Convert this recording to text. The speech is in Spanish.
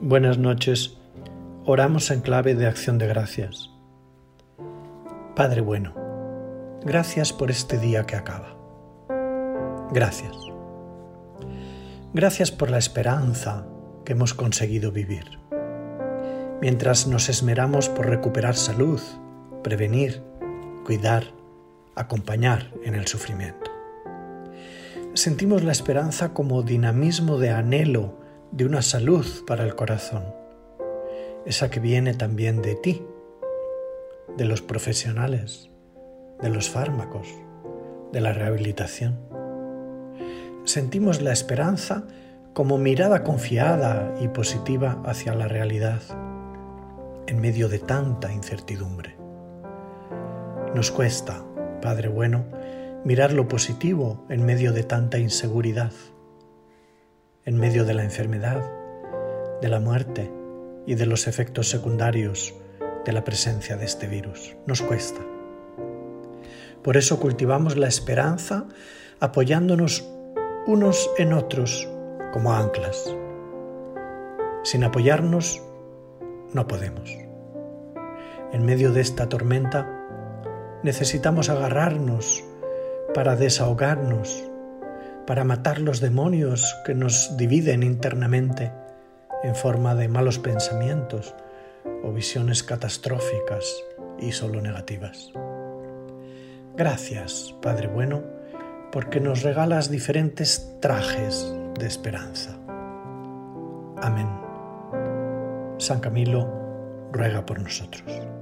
Buenas noches. Oramos en clave de acción de gracias. Padre bueno, gracias por este día que acaba. Gracias. Gracias por la esperanza que hemos conseguido vivir. Mientras nos esmeramos por recuperar salud, prevenir, cuidar, acompañar en el sufrimiento. Sentimos la esperanza como dinamismo de anhelo de una salud para el corazón, esa que viene también de ti, de los profesionales, de los fármacos, de la rehabilitación. Sentimos la esperanza como mirada confiada y positiva hacia la realidad, en medio de tanta incertidumbre. Nos cuesta, Padre bueno, mirar lo positivo en medio de tanta inseguridad, en medio de la enfermedad, de la muerte y de los efectos secundarios de la presencia de este virus. Nos cuesta. Por eso cultivamos la esperanza apoyándonos unos en otros como anclas. Sin apoyarnos, no podemos. En medio de esta tormenta, necesitamos agarrarnos para desahogarnos, para matar los demonios que nos dividen internamente en forma de malos pensamientos o visiones catastróficas y solo negativas. Gracias, Padre bueno, porque nos regalas diferentes trajes de esperanza. Amén. San Camilo ruega por nosotros.